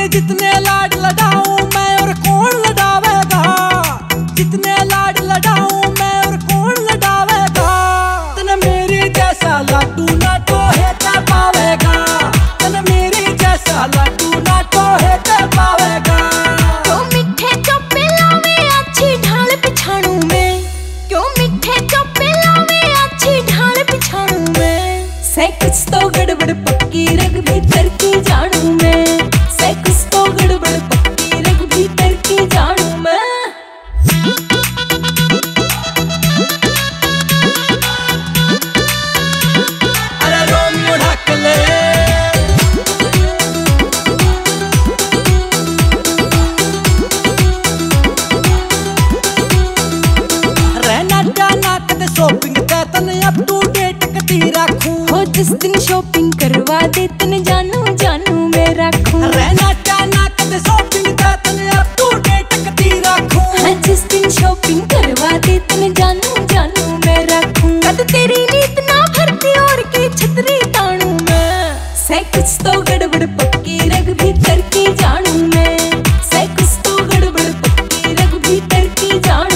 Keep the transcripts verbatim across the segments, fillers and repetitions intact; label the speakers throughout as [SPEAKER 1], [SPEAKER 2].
[SPEAKER 1] तेरे जितने लाड लडाऊं मैं और कौन लडावेगा, जितने लाड लडाऊं मैं और कौन लडावेगा। तने मेरे जैसा लाडू ना टोहे ते पावेगा, तने मेरे जैसा लाडू ना टोहे ते पावेगा।
[SPEAKER 2] क्यों मिठे चोपे लावे अच्छी ढाल पिछाड़ू में, क्यों मिठे चोपे लावे अच्छी ढाल पिछाड़ू में। से कुछ तो गड़बड़ पक्की रग भीतर की जानू मैं, से कुछ तो गड़बड़ पक्की रग भीतर की जानू मैं।
[SPEAKER 1] अरे रोमियो ढक ले रहना जाना कदे शॉपिंग ते तने अप टू डेट कती रखूं।
[SPEAKER 2] हो जिस दिन शॉपिंग करवा दे तने जानू जानू मैं रखूं।
[SPEAKER 1] रहना जाना कदे शॉपिंग ते तने अप टू डेट कती रखूं।
[SPEAKER 2] हाँ जिस दिन शॉपिंग करवा दे तने जानू जानू मैं रखूं। कद तेरी नीत ना भरती और की छतरी तानू मैं, से कुछ तो गड़बड़ पक्की रग भीतर की जानू मैं, से कुछ तो गड़बड़ पक्की रग भीतर की जानू।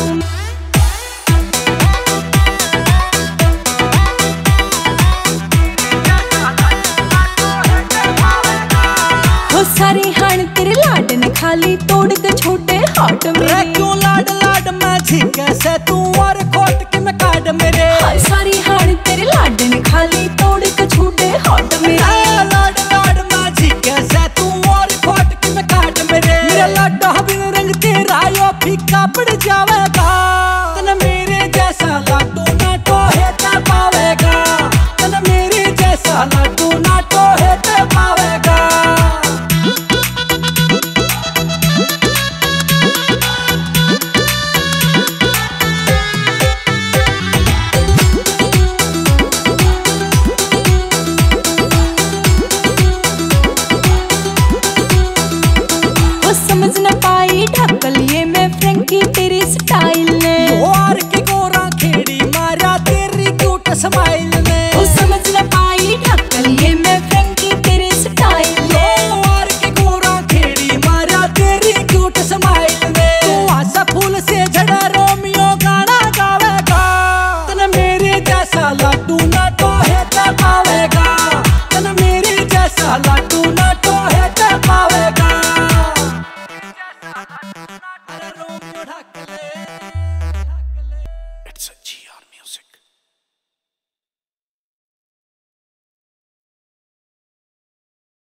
[SPEAKER 2] हो सारी हाण तेरे लाड ने खाली तोड़ के छोटे हाट
[SPEAKER 1] रे
[SPEAKER 2] मेरे।
[SPEAKER 1] क्यों लाड लाड मैं झिके से तू और खोट के मैं काट मेरे।
[SPEAKER 2] हाय सारी हाण तेरे लाड ने खाली तोड़ के छोटे हाट मेरे।
[SPEAKER 1] ए लाड लाड मैं झिके से तू और खोट के मैं काट मेरे। मेरा लाडा बिन रंग तेरा यो फीका पड़ जावेगा, तने मेरे जैसा लाडू ना टोहे ते पावेगा, तने मेरे जैसा लाडू ना टोहे ते पावेगा।
[SPEAKER 2] समझ न पाई ढकल ये मैं फ्रैंकी तेरी स्टाइल ने।
[SPEAKER 1] और की गोरा खेड़ी मारा तेरी क्यूट स्माइल